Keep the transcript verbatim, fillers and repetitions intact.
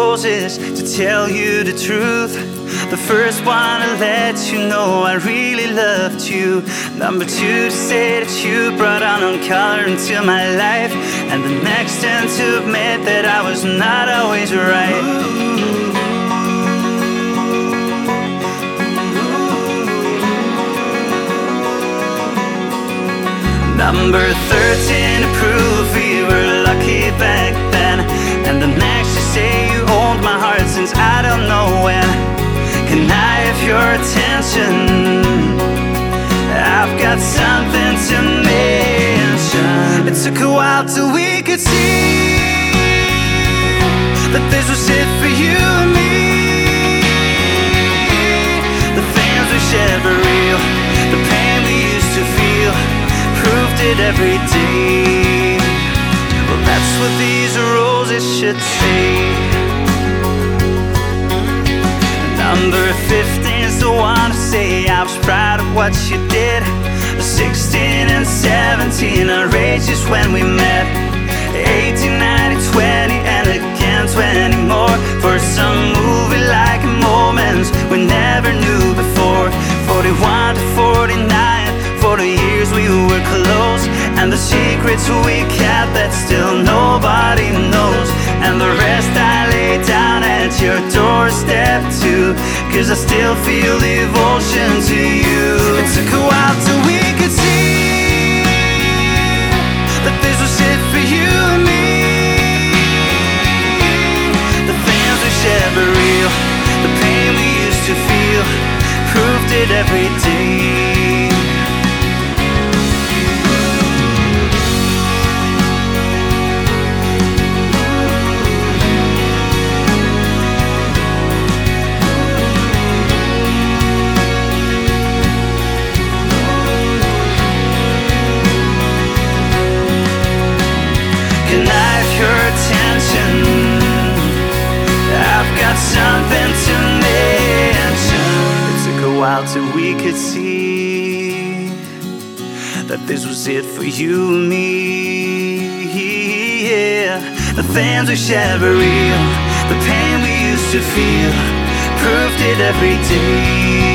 roses, to tell you the truth. The first one to let you know I really loved you. Number two to say that you brought on color into my life. And the next one to admit that I was not always right. Number thirteen to prove we were lucky back then. And the next you say you owned my heart since I don't know when. Can I have your attention? I've got something to mention. It took a while till we could see that this was it for you and me. The things we shared were real. The pain we used to feel proved it every day. Well, that's what these roses should say. Number fifteen is the one to say I was proud of what you did. Sixteen and seventeen, our ages when we met. Eighteen, nineteen, twenty, and again twenty more. For some movie-like moments we never knew before. Forty-one to forty-nine, for the years we were close. And the secrets we kept that still nobody knows. And the rest I lay down at your doorstep too, cause I still feel devotion to you. It took a while till we could see that this was it for you and me. The things we shared were real. The pain we used to feel proved it every day. Can I have your attention? I've got something to mention. It took a while till we could see that this was it for you and me. Yeah. The things we shared were real. The pain we used to feel proved it every day.